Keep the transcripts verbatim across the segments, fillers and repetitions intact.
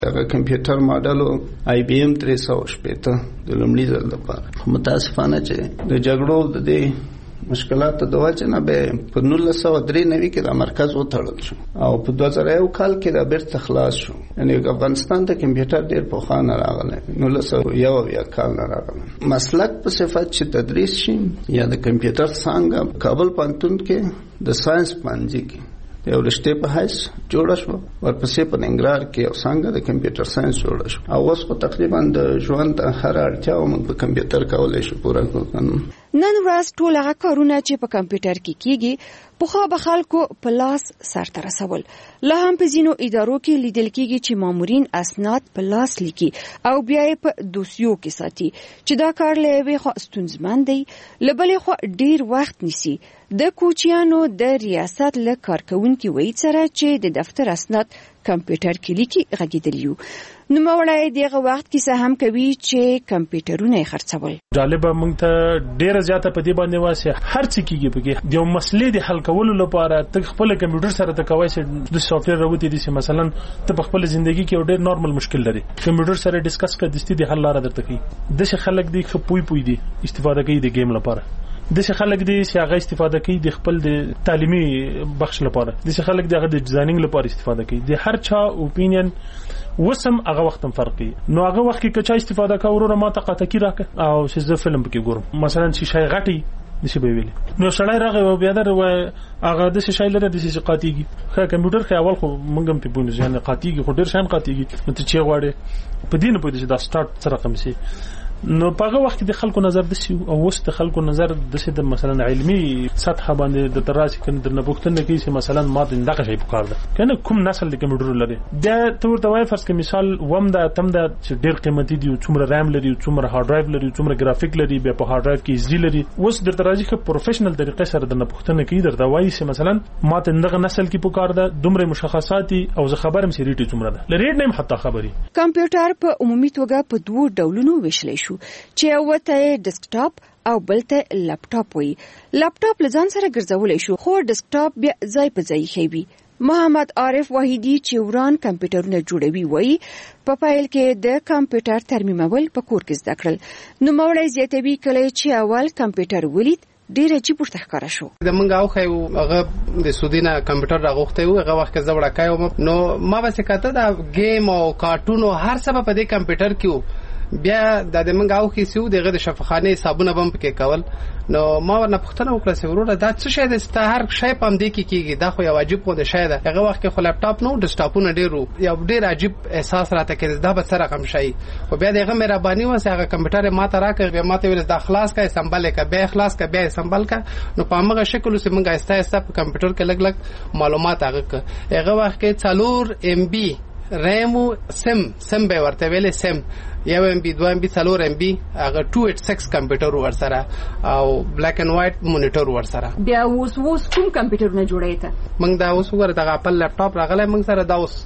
هغه کمپیوټر ماډل آی بی ایم درې سوه شپېته د لومړي ځل لپاره متاسفانه چې د جګړو د دې مشکلات د وجه نه به په نولس سوه درې نوي کې د مرکز وتړل شو او په دوه زره یو کال کې د بیرته خلاص شو. یعنی افغانستان ته کمپیوټر ډېر پخوا نه راغلی، نولس سوه یو اویا کال نه راغلی. مسلک په صفت چې تدریس شي یا د کمپیوټر څانګه کابل پوهنتون کې د ساينس پوهنځي کې یو رشتې په حیث جوړه شو، ورپسې په ننګرهار کې یو څانګه د کمپیوټر ساينس جوړه شو او اوس په تقریبا د ژوند هر اړتیا موږ په کمپیوټر کولای شو پوره کړو. نن ورځ ټول هغه کارونه چې په کمپیوټر کې کیږي پخوا به خلکو په لاس سرته رسول. لا هم په ځینو ادارو کې لیدل کیږي چې مامورین اسناد په لاس لیکي او بیا یې په دوسیو کې ساتي چې دا کار له یوې خوا ستونزمن دی، له بلې خوا ډیر وخت نیسي. د کوچیانو د ریاست له کارکونکي وایي سره چې د دفتر اسناد کمپیوټر کې لیکي غږیدلیو. نوموړی دغه وخت کیسه هم کوي چې کمپیوټرونه یې خرڅول. جالبه موږ ته ډیره زیاته په دې باندې واسه هر څه کیږي پکې د یو مسلې د حل کولو لپاره ته خپل کمپیوټر سره ته کوي چې د سافټویر راوتی دي چې مثلا ته په خپل ژوندۍ کې یو ډیر نارمل مشکل لري کمپیوټر سره ډیسکس کړه د ستې د حل لاره درته کوي. د څه خلک دي خپوي پوي دي استفاده کوي د گیم لپاره، د څه خلک دي چې هغه استفاده کوي د خپل د تعلیمي بخش لپاره، د څه خلک دي هغه د ډیزاینینګ لپاره استفاده کوي. د هر چا اوپینین وسم هغه وخت هم فرق کوي. نو هغه وخت کې کچا استفاده کوي ما ته قاطع کی راک او چې زه فلم پکې ګورم مثلا چې شای غټي نشي به ویلي نو سړی راغی او بیا در هغه د شای لره د شي قاطيږي. خو کمپیوټر خو اول خو موږ هم په بونه ځان قاطيږي خو ډیر شان قاطيږي نو ته چې غواړي په دې نه پوهې چې دا سٹارټ سره کوم شي. نو په هغه وخت د خلکو نظر د سی او وست خلکو نظر د سی د مثلا علمي سطح باندې د تراسي کنه د نبوختنه کې چې مثلا ما د دغه شی په کار ده کنه کوم نسل د کمپیوټر لري د تور د وای فرض کې مثال ووم دا تم دا چې ډیر قیمتي دي څومره رام لري څومره هارد ډرایو لري څومره ګرافیک لري به په هارد ډرایو کې ایس ډي لري. اوس د تراسي په پروفیشنل طریقې سره د نبوختنه کې در دا وای چې مثلا ما د دغه نسل کې په کار ده دومره مشخصات او زه خبرم سي ریټي څومره ده لري نه حتی خبري. کمپیوټر په عمومي توګه په دوه ډولونو ویشل شو چې وته ډیسکټاپ او بلته لپټاپ وي. لپټاپ لزان سره ګرځولای شو خو ډیسکټاپ بیا ځای په ځای خېبي. محمد عارف وحیدی چې وران کمپیوټرونه جوړوي وایي په پایل کې د کمپیوټر ترمیمول په کور کې زده کړل. نو مولای زیاتوي کله چې اول کمپیوټر ولید ډیر چې پورته ښکارا شو. د منګه او خو هغه د سودینه کمپیوټر راغوخته و هغه وخت زوړه کایو نو ما به څه کته دا گیم او کارټون او هر څه په دې کمپیوټر کې بیا د منګه او کې سیو دغه د شفاخانه صابونه بم پکې کول. نو ما ورنه پښتنه وکړه چې وروره دا څه شی د هر شی پم دی کې کیږي دا خو یو عجیب خو د شی ده. هغه وخت کې خو لپټاپ نو ډیسکټاپونه ډیرو یو ډیر عجیب احساس راته کې دا به سره کم شي خو بیا دغه مهرباني و چې هغه کمپیوټر ما ته راکړ بیا ما ته ویل د اخلاص کا سمبل کا بیا اخلاص کا بیا سمبل کا نو په هغه شکل چې موږ ایسته ایسته په کمپیوټر کې لګ لګ معلومات هغه هغه وخت کې څلور ام بي رامو سم سم به ورته ویلې سم یو ام بي دوه ام بي څلور ام بي هغه دوه سه شپږ کمپیوټر ورسره او بلیک اینڈ وایټ مونیټر ورسره. بیا اوس اوس کوم کمپیوټرونه جوړی ته موږ دا اوس وګوره دغه خپل لپټاپ راغلی موږ سره دا اوس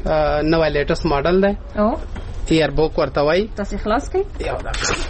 نو لیټست ماډل دی او ایئر بوک ورته وای تاسو خلاص کړئ یو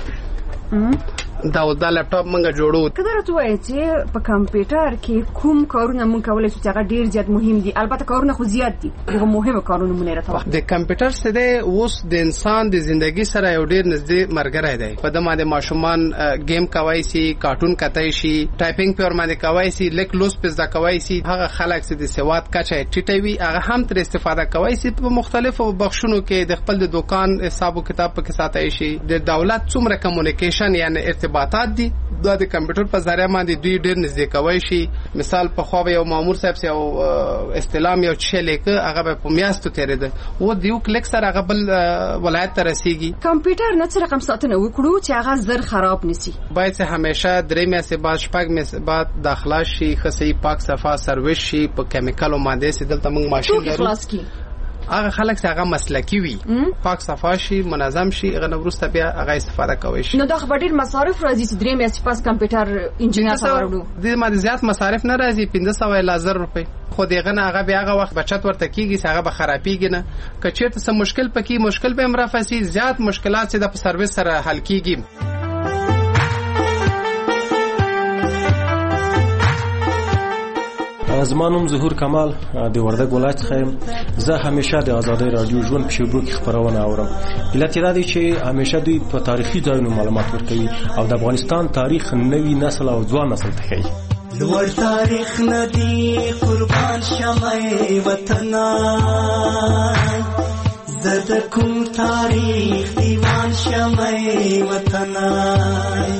دا دا دا لپټاپ موږ جوړو. کله راته وای چې په کمپیوټر کې کوم کارونه موږ کولای شو چې هغه ډیر زیات مهم دي. البته کارونه خو زیات دي هغه مهمه کارونه مونږ راته د کمپیوټر سره اوس د انسان د ژوندۍ سره یو ډیر نږدې مرګره دی. په دمه د ماشومان گیم کوي سي کارټون کتای شي ټایپینګ پر باندې کوي سي لیک لوس په ځکه کوي سي هغه خلک چې د سواد کچه ټیټوي هغه هم تر استفاده کوي سي په مختلفو بخشونو کې د خپل د دکان حساب او کتاب په کې ساتي شي. د دولت څومره کمیونیکیشن یعنی ارتباطات دي دا د کمپیوټر په ذریعہ باندې دوی ډیر نږدې کوي شي. مثال په خو یو مامور صاحب سي او استلام یو چې لیکه هغه په میاشتو تیرېده و دیو کلیک سره هغه بل ولایت ته رسیږي. کمپیوټر نه څه رقم ساتنه وکړو چې هغه زر خراب نشي. باید چې همیشه درې میاشتې بعد شپږ میاشتې بعد داخله شي خصي پاک صفا سرویس شي په کیمیکل او ماده سي دلته موږ ماشين لرو. هغه خلک چې هغه مسلکی وي پاک صفا شي منظم شي هغه نورسته بیا هغه استفاده کوي شي. نو دا خبرې مصارف راځي چې درې میاشتې پاس کمپیوټر انجینر سره ورو د ما زیات مصارف نه راځي پنځه سوه الی زر روپۍ خو دغه نه هغه بیا هغه وخت بچت ورته کیږي چې هغه به خرابېږي نه کچېرته څه مشکل پکې مشکل به مرافسي زیات مشکلات چې د سرویس سره حل کیږي. زما نوم ظهور کمال د وردګ ولایت څخه یم. زه همیشه د آزادۍ رادیو ژوند په شیبو کې خبرونه اورم. علت یې دا دی چې همیشه دوی په تاریخي ځایونو معلومات ورکوي او د افغانستان تاریخ نوي نسل او ځوان نسل ته ښیي. لوړ تاریخ ندی قربان شمعې وطنای زد کوم تاریخ دیوان شمعې وطنای.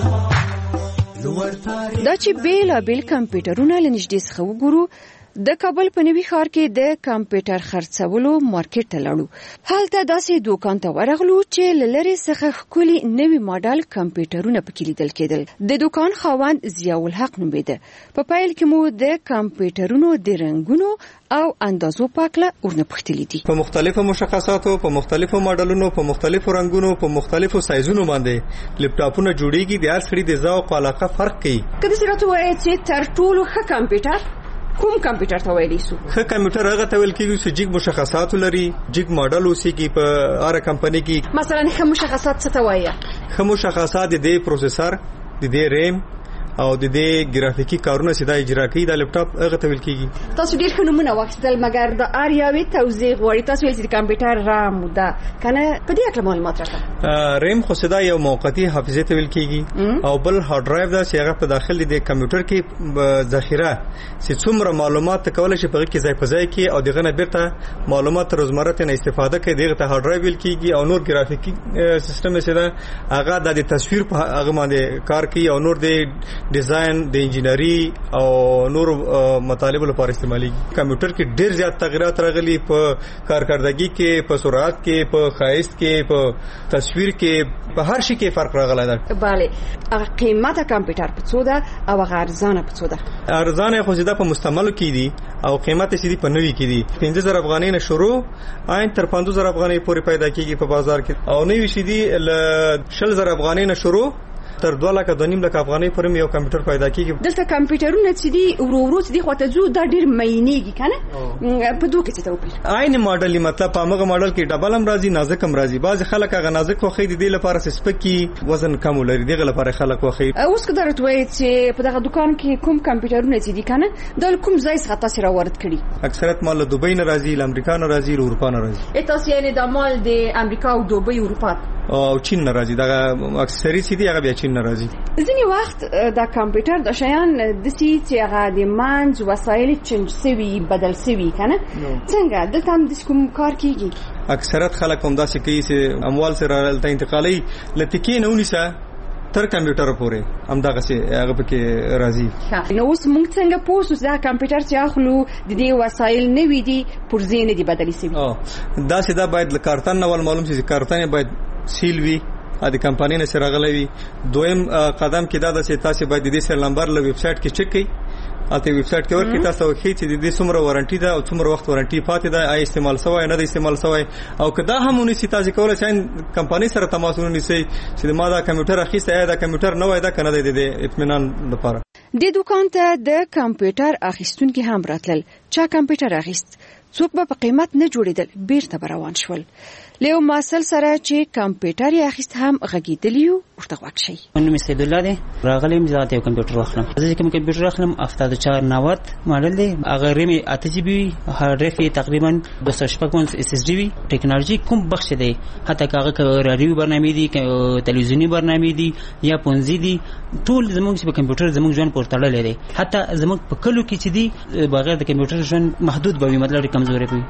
دا چې بیل بیل کمپیوټرونه لنږدې څخه وګورو، د کابل په نوي ښار کې د کمپیوټر خرڅولو مارکیټ ته لاړو. هلته داسې دوکان ته ورغلو چې له لرې څخه ښکلي نوي ماډل کمپیوټرونه پکې لیدل کېدل. د دوکان خاوند ضیاءالحق نومېده. په پیل کې مو د کمپیوټرونو د رنګونو او اندازو پاکله ورنه پوښتلي دي. په مختلفو مشخصاتو، په مختلفو ماډلونو، په مختلفو رنګونو، په مختلفو سایزونو باندې لپټاپونه جوړیږي. د هر سړي د ذوق او علاقه فرق کوي. کله چې راته وایي چې تر ټولو ښه کمپیوټر کوم کمپیوټر ته ویلی سو؟ ښه کمپیوټر هغه ته ویل کېږي چې جګ مشخصات لري، جګ ماډل اوسېږي په هر کمپنۍ کې. مثلا ښه مشخصات څه ته وایي؟ ښه مشخصات د دې پروسیسر، د دې ریم او د دې ګرافیکي کارونه سیده اجرا کوي. دا لپټاپ هغه ته ویل کېږي. تاسو ډېر ښه نومونه واخیستل، مګر د هر یوې توضیح غواړي. تاسو ویل چې د کمپیوټر رام ده کنه، په دې اړه معلومات راکړه. ریم خو سیده یو موقتی حافظه ته ویل کېږي او بل هارد ډرایو ده چې هغه په داخل د کمپیوټر کې ذخیره چې څومره معلومات کولای شي په کې ځای په ځای کې او دغه نه بیرته معلومات روزمره ته استفاده کوي. دغه ته هارد ډرایو ویل کېږي. او نور ګرافیکي سیستم یې سیده هغه د تصویر په هغه باندې کار کوي او نور د ډیزاین د انجینری او نور مطالب لپاره استعمالي. کمپیوټر کې ډېر زیات تغیرات راغلي په کارکردګي کې، په سرعت کې، په ښایست کې، په تصویر کې، په هر شي کې فرق راغلی دی. bale هغه قیمت کمپیوټر په څو ده او هغه ارزانه په څو ده؟ ارزانه خو زیاده په مستعملو کې دي او قیمت یې سیدي په نوي کې دي. پنځه زره افغانۍ نه شروع عین تر پنځه زره افغانۍ پورې پیدا کیږي په بازار کې، او نوي سیدي له شل زره افغانۍ نه شروع تر دوه لکه دوه نیم لکه افغانۍ پورې یو کمپیوټر پیدا کیږي. دلته کمپیوټرونه چې دي ورو ورو چې دی خواته ځو دا ډېر مینېږي کنه. په دوه کې څه توپیر؟ عین ماډل مطلب په هغه ماډل کې ډبل هم راځي، نازک هم راځي. بعض خلک هغه نازک خوښي دي لپاره سپکی وزن کم لري، دغه لپاره خلک خوښي. اوس که درته وایي چې په دغه دکان کې کوم کمپیوټرونه چې دي کنه دا کوم ځای څخه تاسو راوړل کړي؟ اکثریت مال له دوبۍ نه راځي، له امریکا نه راځي، له اروپا نه راځي. تاسو یې د مال د امریکا او دوبۍ اروپا او چین نه راځي. دا اکثریت چې دی هغه بیا چین نه راځي. ځینې وخت دا کمپیوټر د شیان د سي چې هغه د منځ وسایل چینج سوي بدل سوي کنه. څنګه دلته هم د کوم کار کیږي؟ اکثریت خلک هم داسې کوي چې اموال سره دلته انتقالي لتکې نه ونیسه تر کمپیوټر پورې هم دغه څه هغه پکې راځي. نو اوس موږ څنګه پوسو دا کمپیوټر چې اخلو د دې وسایل نه وي دي پرځې نه دي بدلی سوي؟ او دا سیده باید له کارتن نه ول معلوم شي چې کارتن باید سیل وي، د کمپنۍ نه سره غلوي. دویم قدم کې دا د تاسو باید د دې سر نمبر له ویب سټ کې چک کړئ. اته ویب سټ کې ورکړئ تاسو وکړئ چې د دې څومره وارنټي ده او څومره وخت وارنټي پاتې ده، آی استعمال سوی نه ده استعمال سوی. او کدا هم ونیسي تاسو کولای شئ کمپنۍ سره تماس ونیسئ چې ما دا کمپیوټر اخیسته یا دا کمپیوټر نه وای دا کنه د اطمینان لپاره. د دوکان ته د کمپیوټر اخیستونکو هم راتلل. چا کمپیوټر اخیست؟ څوک به په قیمت نه جوړیدل، بیرته روان شول. له ماسل سره چې کمپیوټر یې اخیست هم غږیدلیو ورته غوښ شي. نو سید الله دی راغلم ځات یو کمپیوټر واخلم. زه کوم کمپیوټر واخلم هفتاد و چهار نود ماډل دی. هغه ریم اته جی بي، هارد ډرایو تقریبا دوه سوه شپږ اس اس ډي وي. ټیکنالوژي کوم بخش دی، حتی هغه رادیو برنامه دي، تلویزیونی برنامه دي یا پونزي دي، ټول زموږ په کمپیوټر زموږ ژوند پورته تړلې دي. حتی زموږ په کلو کې چې دي بغیر د کمپیوټر ژوند محدود به وي، مطلب کمزوري کوي.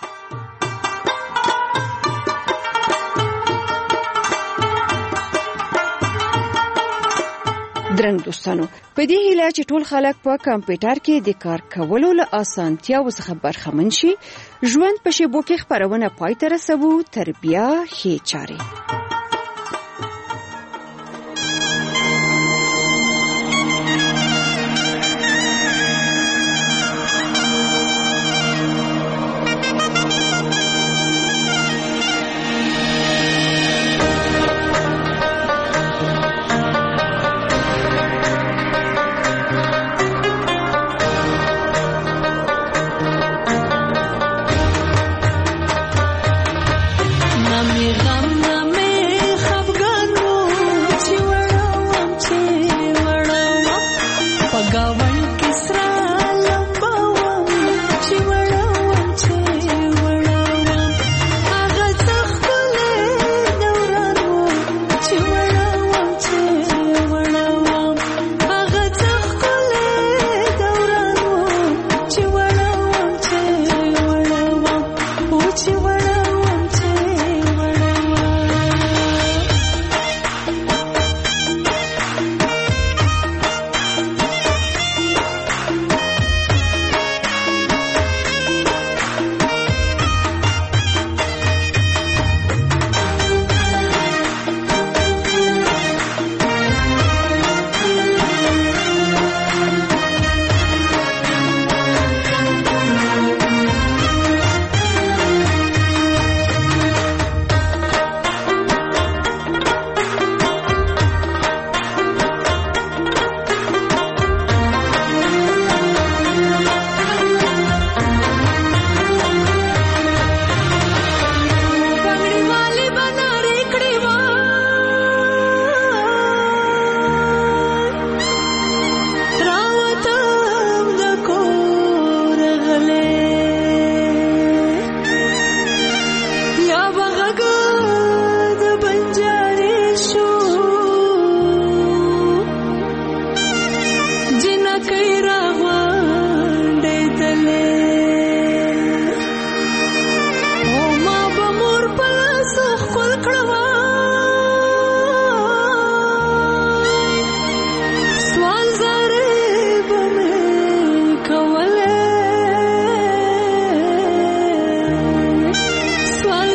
درنګ دوستانو، په دې هیله چې ټول خلک په کمپیوټر کې د کار کولو له اسانتیاو څخه برخمن شي، ژوند په شیبو کې خبرونه پای ته رسوو. تر بیا ښې چارې. Pagawan kisra lambawa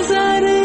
سره